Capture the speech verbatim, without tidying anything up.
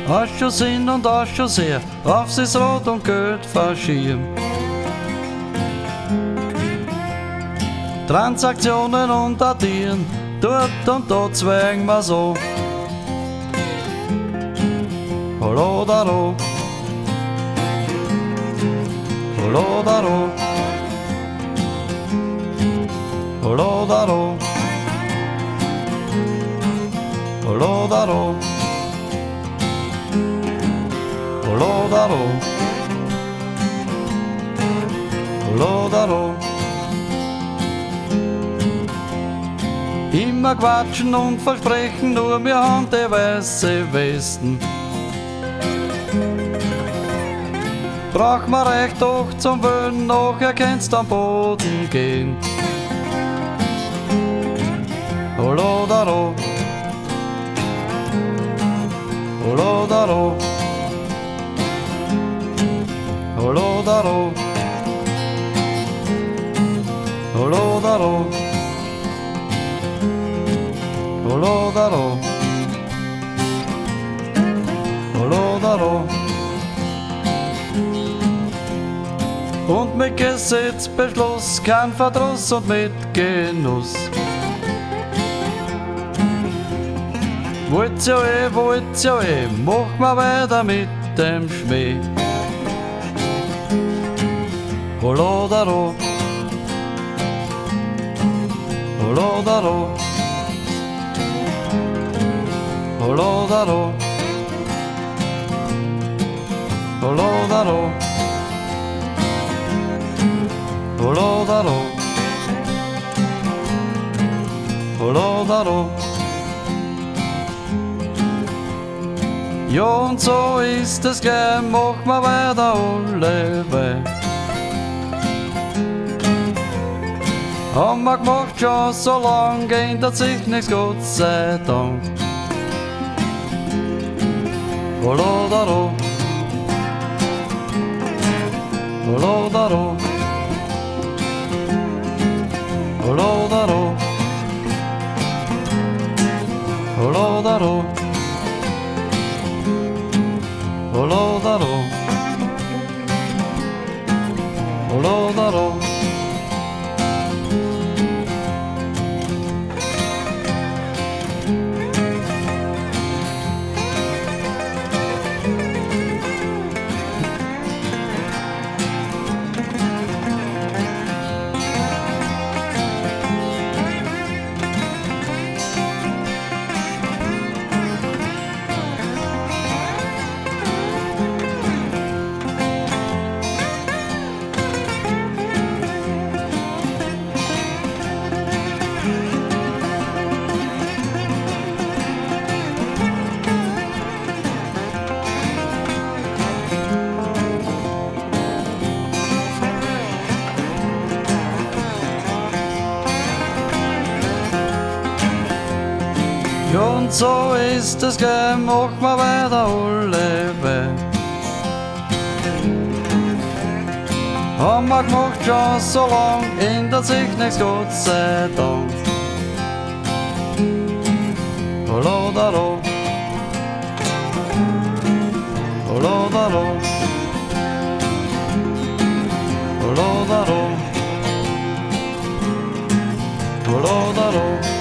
Hast schon Sinn und hast schon sehr, auf sie's Rot und Geld verschieben. Transaktionen und addieren, dort und dort zwängen wir so. Hallo daro, hallo daro, hallo daro, hallo daro, hallo daro, hallo daro. Immer quatschen und versprechen, nur wir haben die weiße Westen. Brauch man recht doch zum Wollen, nachher kannst am Boden gehen. Hallo daro, hallo daro, hallo daro, hallo daro, hallo daro, hallo daro. Und mit Gesetzbeschluss, kein Verdruss und mit Genuss. Wollt's ja eh, wollt's ja eh, mach mal weiter mit dem Schmäh. Hallo daro, hallo daro, hallo daro, hallo daro, hallo daro, hallo daro. Ja, und so ist es gleich, mach mal weiter alle weh. Haben wir gemacht schon so lang, ändert sich nichts, Gott sei Dank. Hallo daro, hallo daro, hallo daro, hallo daro, hallo daro, hallo daro. Ja, und so ist es gleich, mach mal weiter alle weh. Haben wir gemacht schon so lang, ändert sich nichts, Gott sei Dank. Hallo daro, hallo daro, hallo daro, hallo daro.